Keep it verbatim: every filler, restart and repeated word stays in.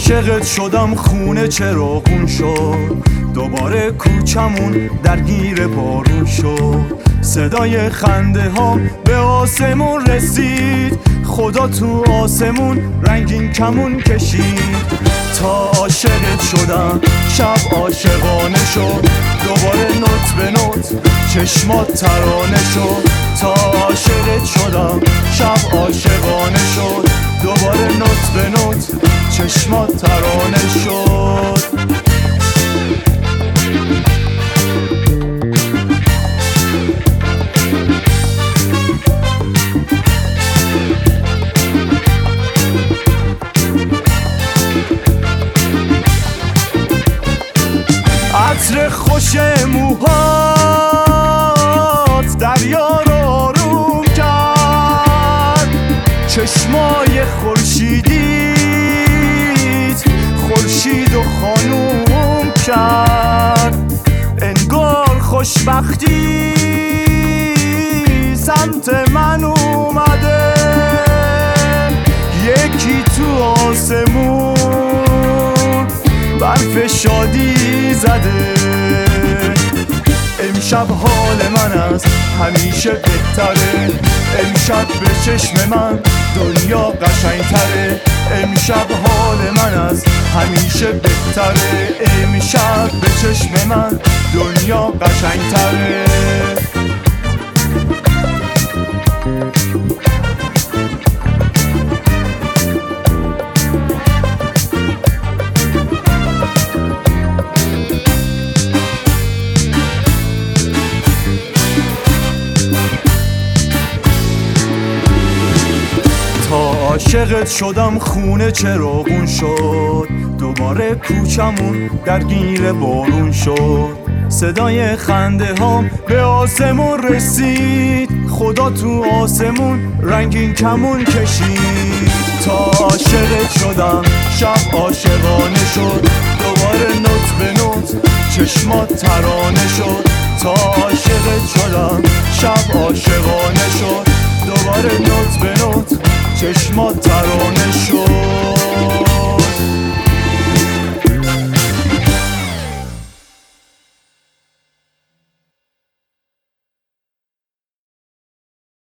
عاشقت شدم خونه چراغون شد، دوباره کوچمون درگیر بارون شد. صدای خنده ها به آسمون رسید، خدا تو آسمون رنگین کمون کشید. تا عاشقت شدم شب عاشقانه شد، دوباره نوت به نوت چشمات ترانه شد. تا عاشقت شدم شب عاشقانه شد، دوباره نوت به نوت چشمات ترانه شد. عطر خوش موهات دریا رو آروم کرد، چشمای خورشیدیت خورشید و خانوم کرد. انگار خوشبختی سمت من اومده، یکی تو آسمون برف شادی زده. امشب حال من از همیشه بهتره، امشب به چشم من دنیا قشنگتره. امشب حال من از همیشه بهتره، امشب به چشم من دنیا قشنگتره. عاشقت شدم خونه چراغون شد، دوباره کوچمون درگیر بارون شد. صدای خنده ها به آسمون رسید، خدا تو آسمون رنگین کمون کشید. تا عاشقت شدم شب عاشقانه شد، دوباره نوت به نوت چشمات ترانه شد. تا عاشقت شدم شب عاشقانه شد، دوباره نوت به نوت چشمات ترانه شد.